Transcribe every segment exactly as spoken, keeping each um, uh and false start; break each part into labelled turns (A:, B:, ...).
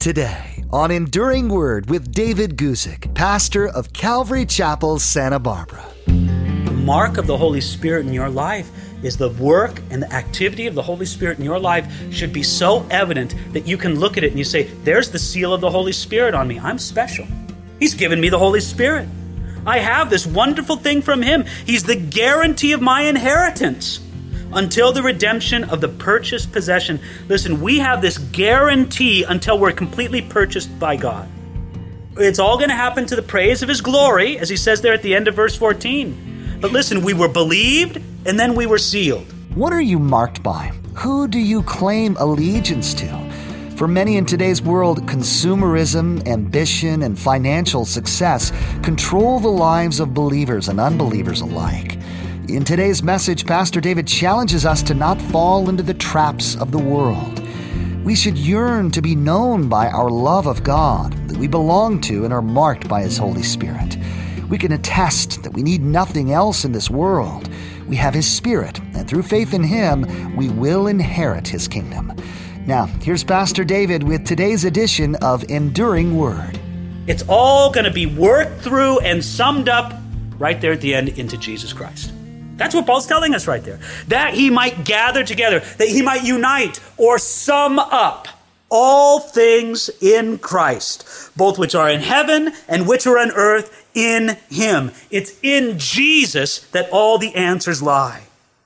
A: Today on Enduring Word with David Guzik, pastor of Calvary Chapel, Santa Barbara.
B: The mark of the Holy Spirit in your life is the work and the activity of the Holy Spirit in your life should be so evident that you can look at it and you say, there's the seal of the Holy Spirit on me. I'm special. He's given me the Holy Spirit. I have this wonderful thing from Him. He's the guarantee of my inheritance until the redemption of the purchased possession. Listen, we have this guarantee until we're completely purchased by God. It's all going to happen to the praise of His glory, as He says there at the end of verse fourteen. But listen, we were believed and then we were sealed.
A: What are you marked by? Who do you claim allegiance to? For many in today's world, consumerism, ambition, and financial success control the lives of believers and unbelievers alike. In today's message, Pastor David challenges us to not fall into the traps of the world. We should yearn to be known by our love of God, that we belong to and are marked by His Holy Spirit. We can attest that we need nothing else in this world. We have His Spirit, and through faith in Him, we will inherit His kingdom. Now, here's Pastor David with today's edition of Enduring Word.
B: It's all going to be worked through and summed up right there at the end into Jesus Christ. That's what Paul's telling us right there. That He might gather together, that He might unite or sum up all things in Christ, both which are in heaven and which are on earth in Him. It's in Jesus that all the answers lie.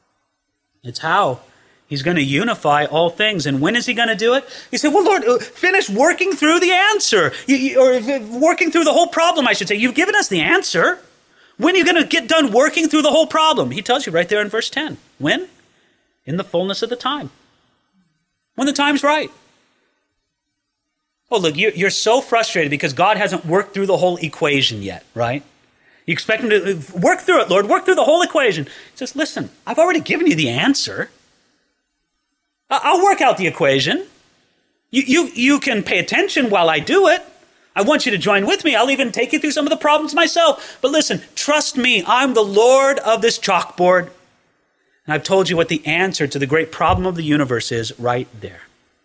B: It's how He's going to unify all things. And when is He going to do it? You say, well, Lord, finish working through the answer. You, you, or working through the whole problem, I should say. You've given us the answer. When are you going to get done working through the whole problem? He tells you right there in verse ten. When? In the fullness of the time. When the time's right. Oh, look, you're so frustrated because God hasn't worked through the whole equation yet, right? You expect Him to work through it, Lord, work through the whole equation. He says, listen, I've already given you the answer. I'll work out the equation. You, you, you can pay attention while I do it. I want you to join with me. I'll even take you through some of the problems myself. But listen, trust me, I'm the Lord of this chalkboard. And I've told you what the answer to the great problem of the universe is right there.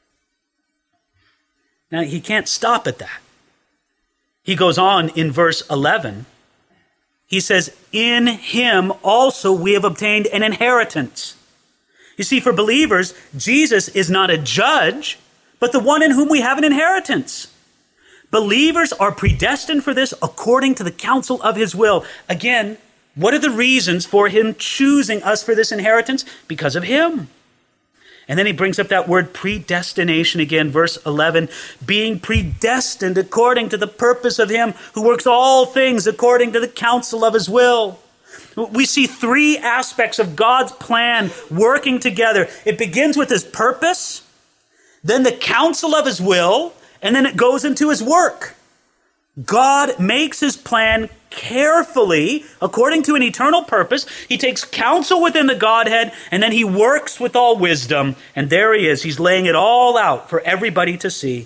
B: Now, He can't stop at that. He goes on in verse eleven. He says, in Him also we have obtained an inheritance. You see, for believers, Jesus is not a judge, but the one in whom we have an inheritance. Believers are predestined for this according to the counsel of His will. Again, what are the reasons for Him choosing us for this inheritance? Because of Him. And then he brings up that word predestination again, verse eleven, being predestined according to the purpose of Him who works all things according to the counsel of His will. We see three aspects of God's plan working together. It begins with His purpose, then the counsel of His will, and then it goes into His work. God makes His plan carefully according to an eternal purpose. He takes counsel within the Godhead, and then He works with all wisdom. And there He is. He's laying it all out for everybody to see.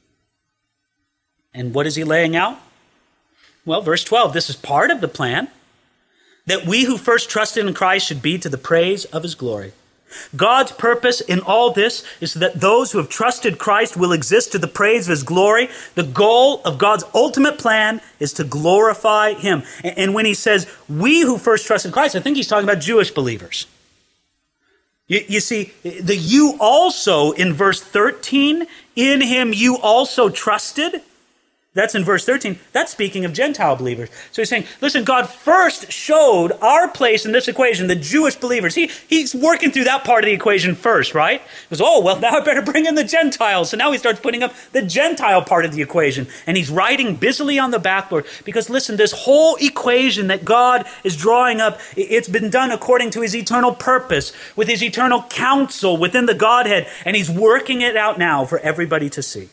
B: And what is He laying out? Well, verse twelve, this is part of the plan. That we who first trusted in Christ should be to the praise of His glory. God's purpose in all this is that those who have trusted Christ will exist to the praise of His glory. The goal of God's ultimate plan is to glorify Him. And when He says, we who first trusted Christ, I think He's talking about Jewish believers. You, you see, the you also in verse thirteen, in Him you also trusted. That's in verse thirteen. That's speaking of Gentile believers. So He's saying, listen, God first showed our place in this equation, the Jewish believers. He, he's working through that part of the equation first, right? He goes, oh, well, now I better bring in the Gentiles. So now He starts putting up the Gentile part of the equation. And He's writing busily on the backboard. Because listen, this whole equation that God is drawing up, it's been done according to His eternal purpose, with His eternal counsel within the Godhead. And He's working it out now for everybody to see.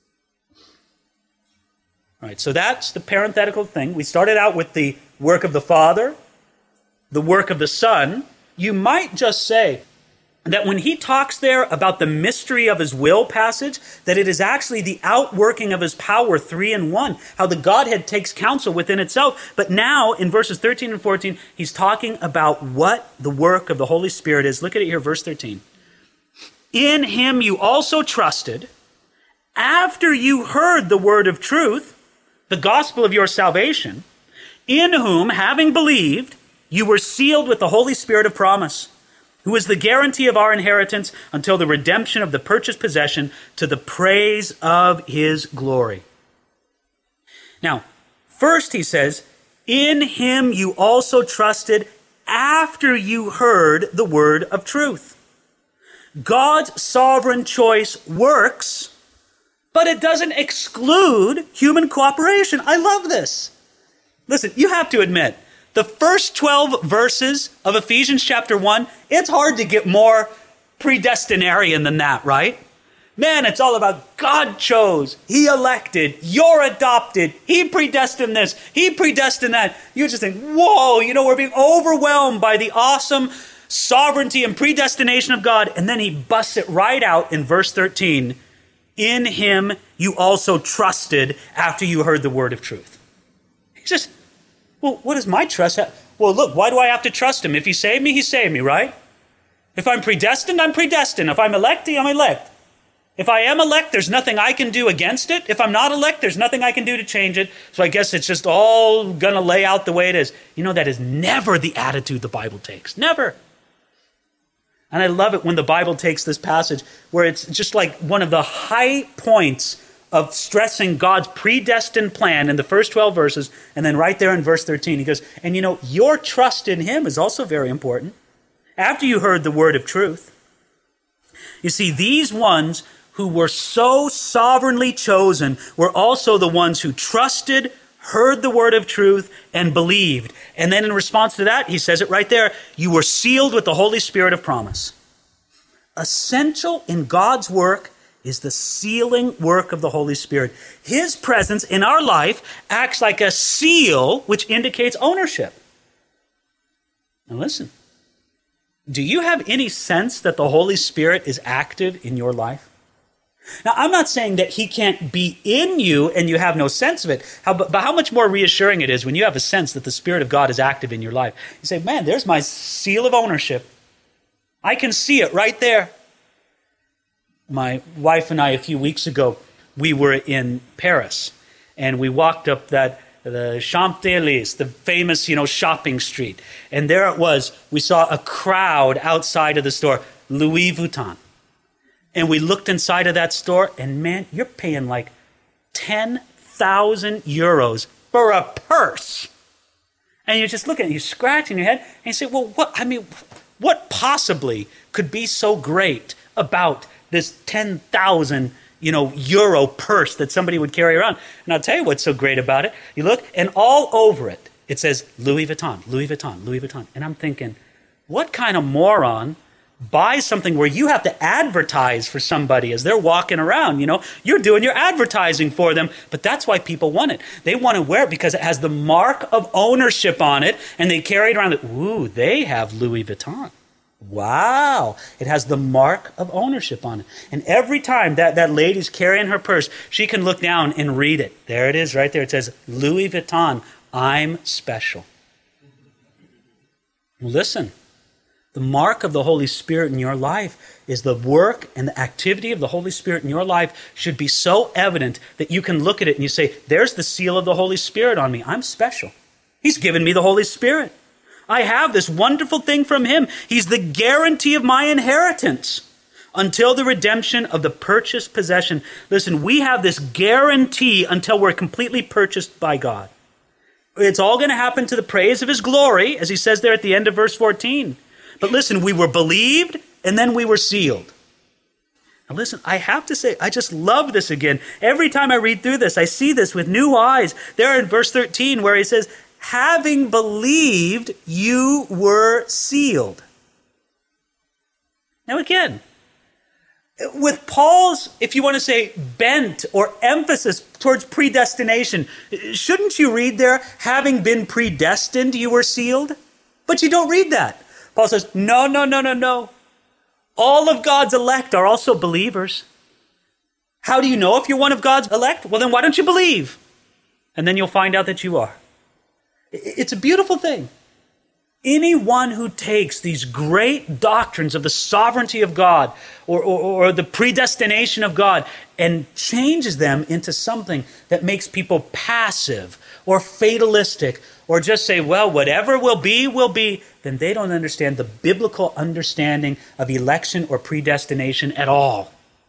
B: All right, so that's the parenthetical thing. We started out with the work of the Father, the work of the Son. You might just say that when he talks there about the mystery of His will passage, that it is actually the outworking of His power, three in one, how the Godhead takes counsel within itself. But now in verses thirteen and fourteen, He's talking about what the work of the Holy Spirit is. Look at it here, verse thirteen. In Him you also trusted, after you heard the word of truth, the gospel of your salvation, in whom, having believed, you were sealed with the Holy Spirit of promise, who is the guarantee of our inheritance until the redemption of the purchased possession to the praise of his glory. Now, first he says, in him you also trusted after you heard the word of truth. God's sovereign choice works, but it doesn't exclude human cooperation. I love this. Listen, you have to admit, the first twelve verses of Ephesians chapter one, it's hard to get more predestinarian than that, right? Man, it's all about God chose, he elected, you're adopted, he predestined this, he predestined that. You just think, whoa, you know, we're being overwhelmed by the awesome sovereignty and predestination of God. And then he busts it right out in verse thirteen. In him you also trusted after you heard the word of truth. He says, well, what does my trust have? Well, look, why do I have to trust him? If he saved me, he saved me, right? If I'm predestined, I'm predestined. If I'm elect, I'm elect. If I am elect, there's nothing I can do against it. If I'm not elect, there's nothing I can do to change it. So I guess it's just all going to lay out the way it is. You know, that is never the attitude the Bible takes. Never. And I love it when the Bible takes this passage where it's just like one of the high points of stressing God's predestined plan in the first twelve verses. And then right there in verse thirteen, he goes, and you know, your trust in him is also very important. After you heard the word of truth. You see, these ones who were so sovereignly chosen were also the ones who trusted, heard the word of truth, and believed. And then in response to that, he says it right there, you were sealed with the Holy Spirit of promise. Essential in God's work is the sealing work of the Holy Spirit. His presence in our life acts like a seal which indicates ownership. Now listen, do you have any sense that the Holy Spirit is active in your life? Now, I'm not saying that he can't be in you and you have no sense of it, how, but, but how much more reassuring it is when you have a sense that the Spirit of God is active in your life. You say, man, there's my seal of ownership. I can see it right there. My wife and I, a few weeks ago, we were in Paris, and we walked up that the Champs-Élysées, the famous, you know, shopping street. And there it was. We saw a crowd outside of the store, Louis Vuitton. And we looked inside of that store, and man, you're paying like ten thousand euros for a purse. And you just look at it, you're scratching your head, and you say, well, what, I mean, what possibly could be so great about this ten thousand, you know, euro purse that somebody would carry around? And I'll tell you what's so great about it. You look, and all over it, it says Louis Vuitton, Louis Vuitton, Louis Vuitton. And I'm thinking, what kind of moron buys something where you have to advertise for somebody as they're walking around? You know, you're doing your advertising for them, but that's why people want it. They want to wear it because it has the mark of ownership on it, and they carry it around. Ooh, they have Louis Vuitton. Wow, it has the mark of ownership on it. And every time that, that lady's carrying her purse, she can look down and read it. There it is right there. It says, Louis Vuitton, I'm special. Listen, the mark of the Holy Spirit in your life is the work and the activity of the Holy Spirit in your life should be so evident that you can look at it and you say, there's the seal of the Holy Spirit on me. I'm special. He's given me the Holy Spirit. I have this wonderful thing from him. He's the guarantee of my inheritance until the redemption of the purchased possession. Listen, we have this guarantee until we're completely purchased by God. It's all going to happen to the praise of his glory, as he says there at the end of verse fourteen. But listen, we were believed and then we were sealed. Now listen, I have to say, I just love this again. Every time I read through this, I see this with new eyes. There in verse thirteen where he says, having believed, you were sealed. Now again, with Paul's, if you want to say, bent or emphasis towards predestination, shouldn't you read there, having been predestined, you were sealed? But you don't read that. Paul says, no, no, no, no, no. All of God's elect are also believers. How do you know if you're one of God's elect? Well, then why don't you believe? And then you'll find out that you are. It's a beautiful thing. Anyone who takes these great doctrines of the sovereignty of God or, or, or the predestination of God and changes them into something that makes people passive or fatalistic or just say, well, whatever will be, will be, then they don't understand the biblical understanding of election or predestination at all.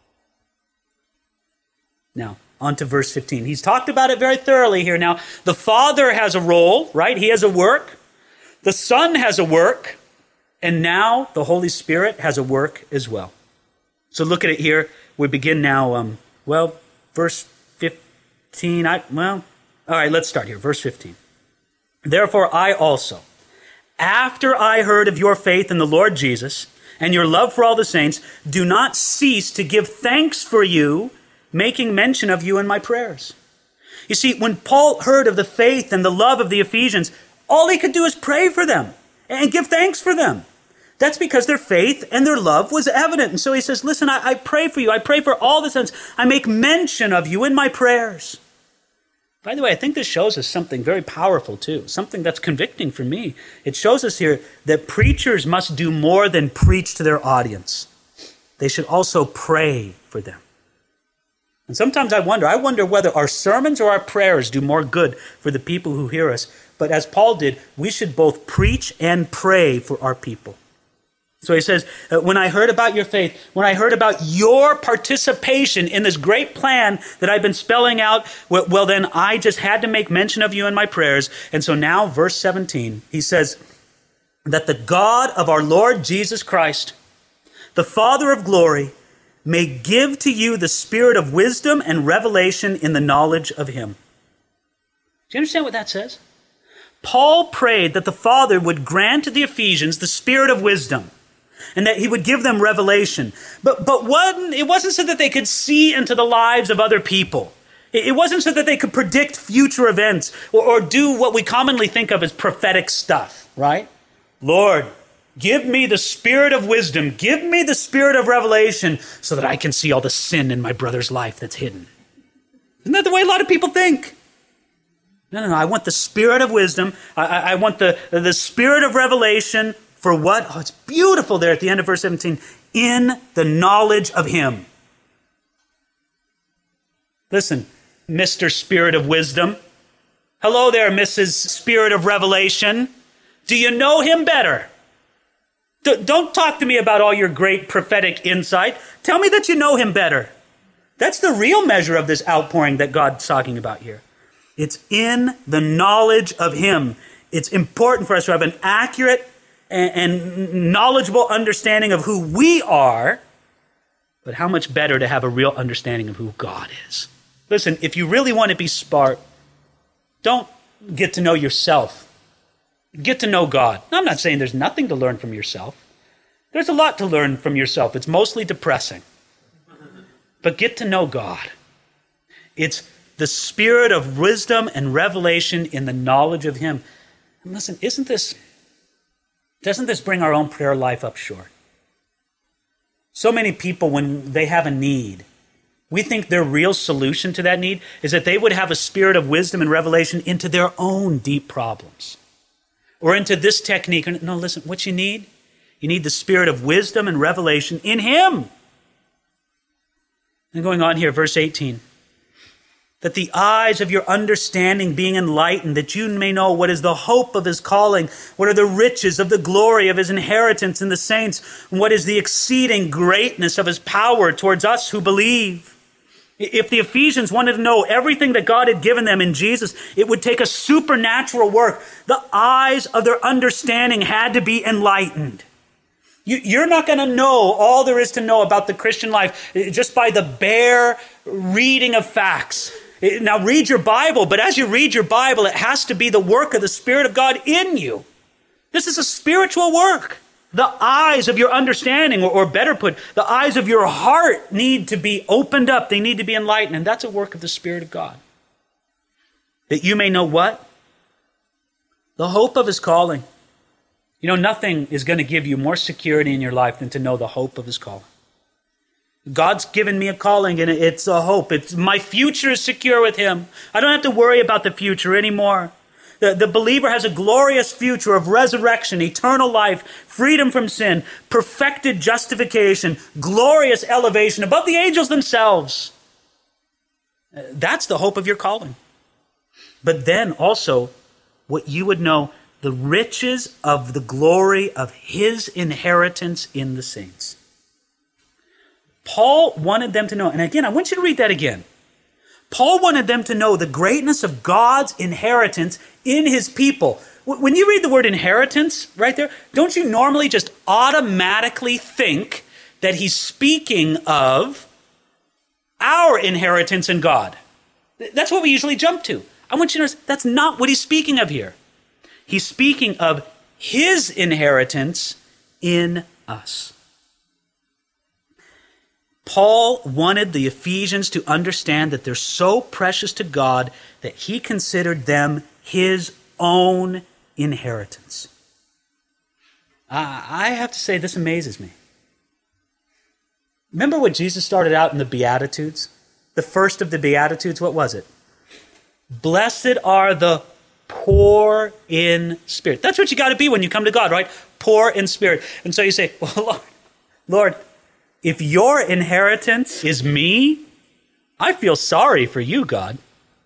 B: Now, on to verse fifteen. He's talked about it very thoroughly here. Now, the Father has a role, right? He has a work. The Son has a work, and now the Holy Spirit has a work as well. So look at it here. We begin now, um, well, verse fifteen. I, well, all right, let's start here. Verse fifteen. Therefore I also, after I heard of your faith in the Lord Jesus and your love for all the saints, do not cease to give thanks for you, making mention of you in my prayers. You see, when Paul heard of the faith and the love of the Ephesians, all he could do is pray for them and give thanks for them. That's because their faith and their love was evident. And so he says, listen, I, I pray for you. I pray for all the saints. I make mention of you in my prayers. By the way, I think this shows us something very powerful too, something that's convicting for me. It shows us here that preachers must do more than preach to their audience. They should also pray for them. And sometimes I wonder, I wonder whether our sermons or our prayers do more good for the people who hear us. But as Paul did, we should both preach and pray for our people. So he says, when I heard about your faith, when I heard about your participation in this great plan that I've been spelling out, well, well, then I just had to make mention of you in my prayers. And so now, verse seventeen, he says, that the God of our Lord Jesus Christ, the Father of glory, may give to you the spirit of wisdom and revelation in the knowledge of him. Do you understand what that says? Paul prayed that the Father would grant to the Ephesians the spirit of wisdom and that he would give them revelation. But, but one, it wasn't so that they could see into the lives of other people. It, it wasn't so that they could predict future events or, or do what we commonly think of as prophetic stuff, right? Lord, give me the spirit of wisdom. Give me the spirit of revelation so that I can see all the sin in my brother's life that's hidden. Isn't that the way a lot of people think? No, no, no. I want the spirit of wisdom. I, I, I want the, the spirit of revelation for what? Oh, it's beautiful there at the end of verse seventeen. In the knowledge of him. Listen, Mister Spirit of Wisdom. Hello there, Missus Spirit of Revelation. Do you know him better? D- don't talk to me about all your great prophetic insight. Tell me that you know him better. That's the real measure of this outpouring that God's talking about here. It's in the knowledge of him. It's important for us to have an accurate and, and knowledgeable understanding of who we are, but how much better to have a real understanding of who God is. Listen, if you really want to be smart, don't get to know yourself. Get to know God. Now, I'm not saying there's nothing to learn from yourself. There's a lot to learn from yourself. It's mostly depressing. But get to know God. It's the spirit of wisdom and revelation in the knowledge of him. And listen, isn't this, doesn't this bring our own prayer life up short? So many people, when they have a need, we think their real solution to that need is that they would have a spirit of wisdom and revelation into their own deep problems. Or into this technique. No, listen, what you need? You need the spirit of wisdom and revelation in him. And going on here, verse eighteen. That the eyes of your understanding being enlightened, that you may know what is the hope of his calling, what are the riches of the glory of his inheritance in the saints, and what is the exceeding greatness of his power towards us who believe. If the Ephesians wanted to know everything that God had given them in Jesus, it would take a supernatural work. The eyes of their understanding had to be enlightened. You, you're not going to know all there is to know about the Christian life just by the bare reading of facts. Now read your Bible, but as you read your Bible, it has to be the work of the Spirit of God in you. This is a spiritual work. The eyes of your understanding, or, or better put, the eyes of your heart need to be opened up. They need to be enlightened. And that's a work of the Spirit of God. That you may know what? The hope of his calling. You know, nothing is going to give you more security in your life than to know the hope of his calling. God's given me a calling, and it's a hope. It's my future is secure with him. I don't have to worry about the future anymore. The, the believer has a glorious future of resurrection, eternal life, freedom from sin, perfected justification, glorious elevation above the angels themselves. That's the hope of your calling. But then also, what you would know, the riches of the glory of his inheritance in the saints. Paul wanted them to know, and again, I want you to read that again. Paul wanted them to know the greatness of God's inheritance in his people. When you read the word inheritance right there, don't you normally just automatically think that he's speaking of our inheritance in God? That's what we usually jump to. I want you to notice that's not what he's speaking of here. He's speaking of his inheritance in us. Paul wanted the Ephesians to understand that they're so precious to God that he considered them his own inheritance. I have to say, this amazes me. Remember when Jesus started out in the Beatitudes? The first of the Beatitudes, what was it? Blessed are the poor in spirit. That's what you got to be when you come to God, right? Poor in spirit. And so you say, well, Lord, Lord, if your inheritance is me, I feel sorry for you, God.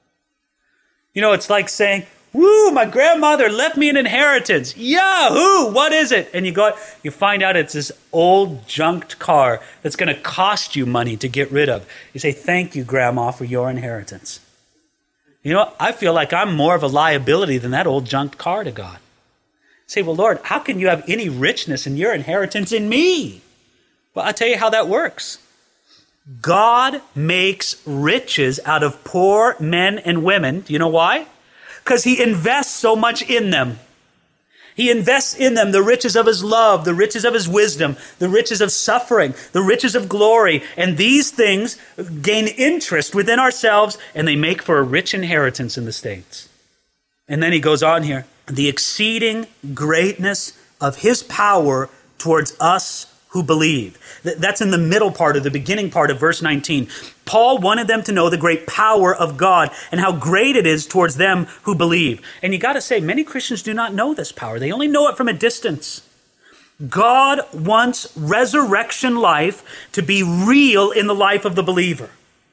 B: You know, it's like saying, woo, my grandmother left me an inheritance. Yahoo! What is it? And you go, you find out it's this old junked car that's going to cost you money to get rid of. You say, thank you, Grandma, for your inheritance. You know, I feel like I'm more of a liability than that old junked car to God. Say, well, Lord, how can you have any richness in your inheritance in me? Well, I'll tell you how that works. God makes riches out of poor men and women. Do you know why? Because he invests so much in them. He invests in them the riches of his love, the riches of his wisdom, the riches of suffering, the riches of glory. And these things gain interest within ourselves, and they make for a rich inheritance in the saints. And then he goes on here. The exceeding greatness of his power towards us who believe. That's in the middle part of the beginning part of verse nineteen. Paul wanted them to know the great power of God and how great it is towards them who believe. And you got to say, many Christians do not know this power. They only know it from a distance. God wants resurrection life to be real in the life of the believer.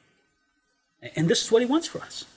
B: And this is what he wants for us.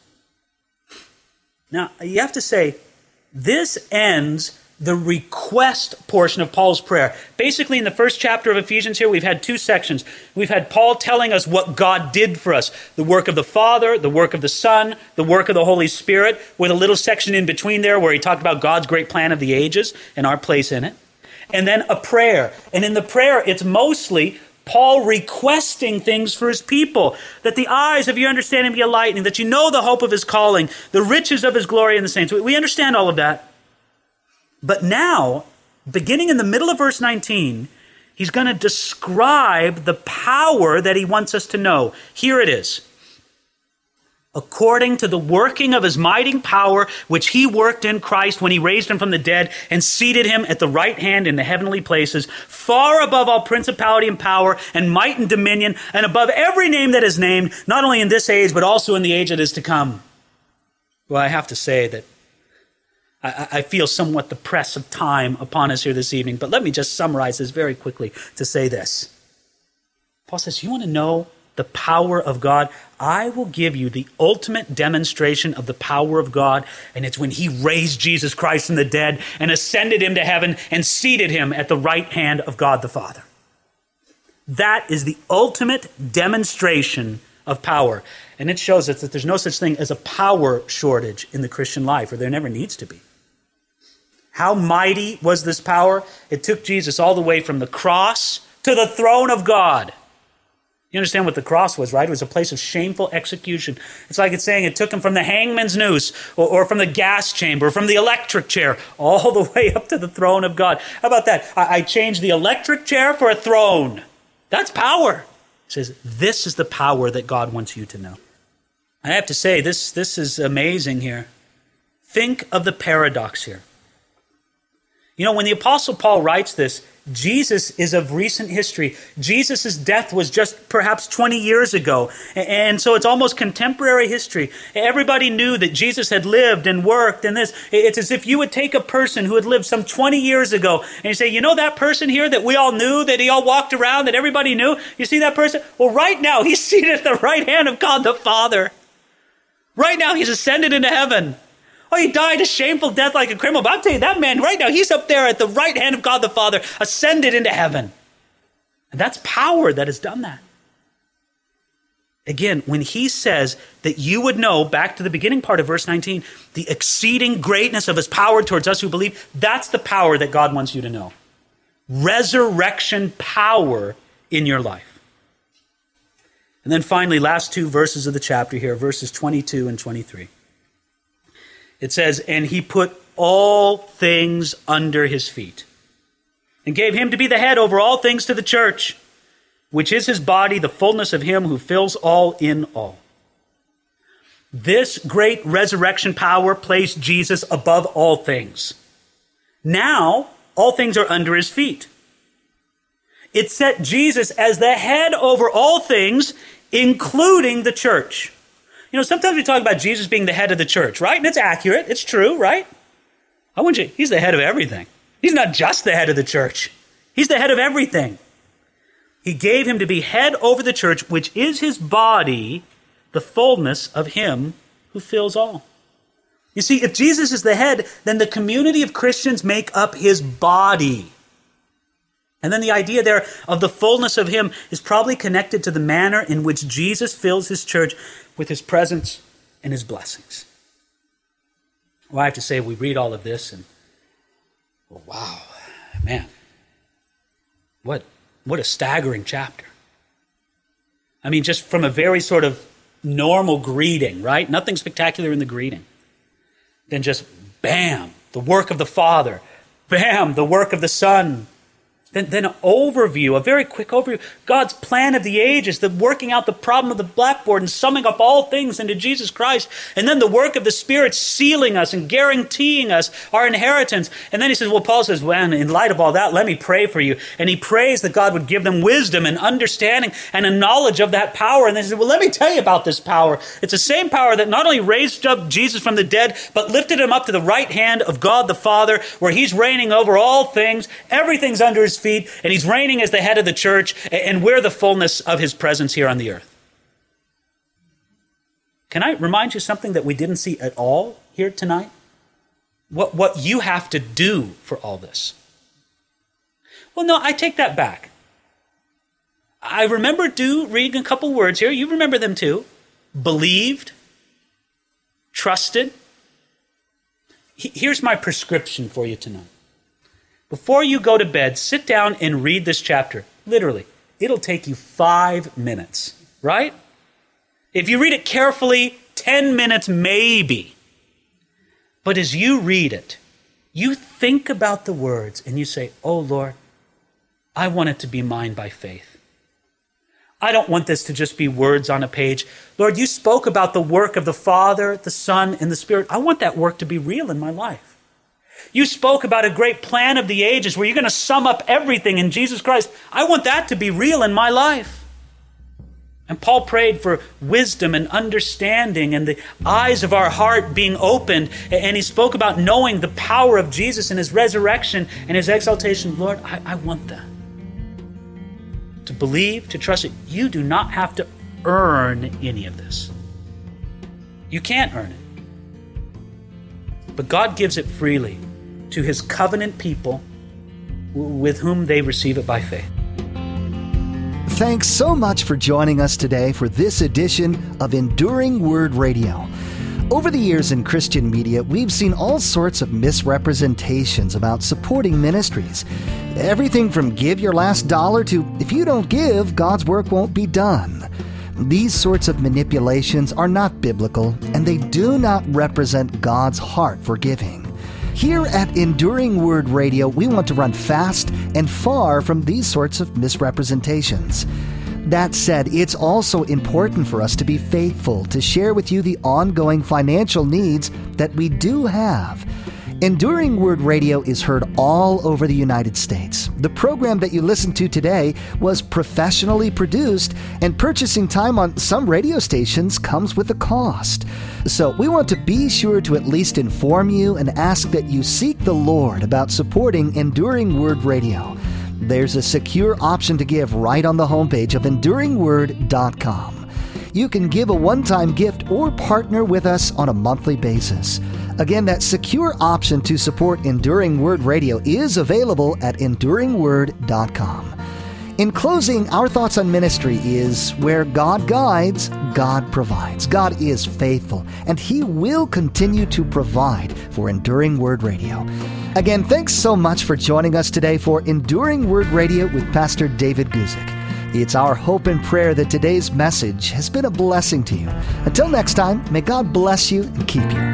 B: Now, you have to say, this ends the request portion of Paul's prayer. Basically, in the first chapter of Ephesians here, we've had two sections. We've had Paul telling us what God did for us. The work of the Father, the work of the Son, the work of the Holy Spirit, with a little section in between there where he talked about God's great plan of the ages and our place in it. And then a prayer. And in the prayer, it's mostly Paul requesting things for his people, that the eyes of your understanding be enlightened, that you know the hope of his calling, the riches of his glory in the saints. We understand all of that. But now, beginning in the middle of verse nineteen, he's going to describe the power that he wants us to know. Here it is. According to the working of his mighty power, which he worked in Christ when he raised him from the dead and seated him at the right hand in the heavenly places, far above all principality and power and might and dominion, and above every name that is named, not only in this age, but also in the age that is to come. Well, I have to say that I feel somewhat the press of time upon us here this evening, but let me just summarize this very quickly to say this. Paul says, you want to know the power of God? I will give you the ultimate demonstration of the power of God, and it's when he raised Jesus Christ from the dead and ascended him to heaven and seated him at the right hand of God the Father. That is the ultimate demonstration of power. And it shows us that there's no such thing as a power shortage in the Christian life, or there never needs to be. How mighty was this power? It took Jesus all the way from the cross to the throne of God. You understand what the cross was, right? It was a place of shameful execution. It's like it's saying it took him from the hangman's noose or, or from the gas chamber, or from the electric chair, all the way up to the throne of God. How about that? I, I changed the electric chair for a throne. That's power. He says, this is the power that God wants you to know. I have to say, this, this is amazing here. Think of the paradox here. You know, when the Apostle Paul writes this, Jesus is of recent history. Jesus' death was just perhaps twenty years ago. And so it's almost contemporary history. Everybody knew that Jesus had lived and worked and this. It's as if you would take a person who had lived some twenty years ago and you say, you know that person here that we all knew, that he all walked around, that everybody knew? You see that person? Well, right now he's seated at the right hand of God the Father. Right now he's ascended into heaven. Oh, he died a shameful death like a criminal. But I'll tell you, that man right now, he's up there at the right hand of God the Father, ascended into heaven. And that's power that has done that. Again, when he says that you would know, back to the beginning part of verse nineteen, the exceeding greatness of his power towards us who believe, that's the power that God wants you to know. Resurrection power in your life. And then finally, last two verses of the chapter here, verses twenty-two and twenty-three. It says, and he put all things under his feet and gave him to be the head over all things to the church, which is his body, the fullness of him who fills all in all. This great resurrection power placed Jesus above all things. Now, all things are under his feet. It set Jesus as the head over all things, including the church. You know, sometimes we talk about Jesus being the head of the church, right? And it's accurate. It's true, right? I want you, he's the head of everything. He's not just the head of the church. He's the head of everything. He gave him to be head over the church, which is his body, the fullness of him who fills all. You see, if Jesus is the head, then the community of Christians make up his body. And then the idea there of the fullness of him is probably connected to the manner in which Jesus fills his church with his presence and his blessings. Well, I have to say, we read all of this and, well, wow, man, what, what a staggering chapter. I mean, just from a very sort of normal greeting, right? Nothing spectacular in the greeting. Then just, bam, the work of the Father. Bam, the work of the Son. Then, then an overview, a very quick overview. God's plan of the ages, the working out the problem of the blackboard and summing up all things into Jesus Christ. And then the work of the Spirit sealing us and guaranteeing us our inheritance. And then he says, well, Paul says, well, in light of all that, let me pray for you. And he prays that God would give them wisdom and understanding and a knowledge of that power. And then he says, well, let me tell you about this power. It's the same power that not only raised up Jesus from the dead, but lifted him up to the right hand of God the Father, where he's reigning over all things. Everything's under his feet, and he's reigning as the head of the church, and we're the fullness of his presence here on the earth. Can I remind you something that we didn't see at all here tonight? What, what you have to do for all this. Well, no, I take that back. I remember do reading a couple words here. You remember them too. Believed, trusted. Here's my prescription for you tonight. Before you go to bed, sit down and read this chapter. Literally, it'll take you five minutes, right? If you read it carefully, ten minutes maybe. But as you read it, you think about the words and you say, oh Lord, I want it to be mine by faith. I don't want this to just be words on a page. Lord, you spoke about the work of the Father, the Son, and the Spirit. I want that work to be real in my life. You spoke about a great plan of the ages where you're going to sum up everything in Jesus Christ. I want that to be real in my life. And Paul prayed for wisdom and understanding and the eyes of our heart being opened. And he spoke about knowing the power of Jesus and his resurrection and his exaltation. Lord, I, I want that. To believe, to trust it. You do not have to earn any of this. You can't earn it. But God gives it freely to his covenant people with whom they receive it by faith.
A: Thanks so much for joining us today for this edition of Enduring Word Radio. Over the years in Christian media, we've seen all sorts of misrepresentations about supporting ministries. Everything from give your last dollar to if you don't give, God's work won't be done. These sorts of manipulations are not biblical, and they do not represent God's heart for giving. Here at Enduring Word Radio, we want to run fast and far from these sorts of misrepresentations. That said, it's also important for us to be faithful to share with you the ongoing financial needs that we do have. Enduring Word Radio is heard all over the United States. The program that you listen to today was professionally produced, and purchasing time on some radio stations comes with a cost. So we want to be sure to at least inform you and ask that you seek the Lord about supporting Enduring Word Radio. There's a secure option to give right on the homepage of enduring word dot com. You can give a one-time gift or partner with us on a monthly basis. Again, that secure option to support Enduring Word Radio is available at enduring word dot com. In closing, our thoughts on ministry is where God guides, God provides. God is faithful, and He will continue to provide for Enduring Word Radio. Again, thanks so much for joining us today for Enduring Word Radio with Pastor David Guzik. It's our hope and prayer that today's message has been a blessing to you. Until next time, may God bless you and keep you.